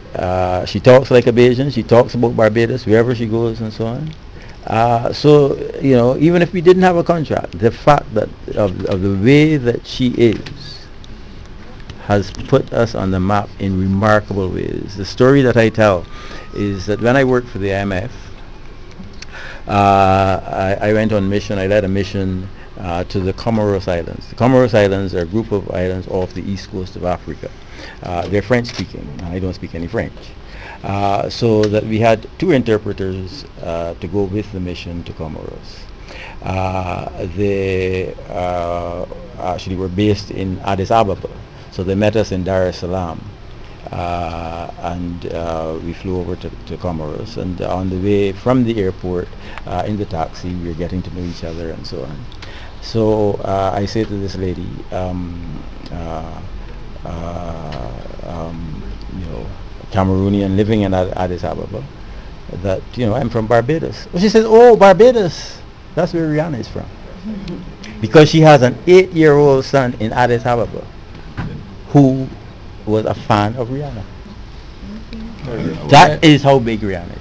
She talks like a Bajan. She talks about Barbados wherever she goes and so on. So even if we didn't have a contract, the fact that of the way that she is has put us on the map in remarkable ways. The story that I tell is that when I worked for the IMF, I went on mission. I led a mission to the Comoros Islands. The Comoros Islands are a group of islands off the east coast of Africa. They're French speaking, and I don't speak any French. So that we had two interpreters to go with the mission to Comoros. They actually were based in Addis Ababa, so they met us in Dar es Salaam. And we flew over to Comoros, and on the way from the airport in the taxi we were getting to know each other and so on. So I say to this lady, Cameroonian living in Addis Ababa, that I'm from Barbados. Well, she says, "Oh, Barbados, that's where Rihanna is from," because she has an 8-year-old son in Addis Ababa who was a fan of Rihanna. That is how big Rihanna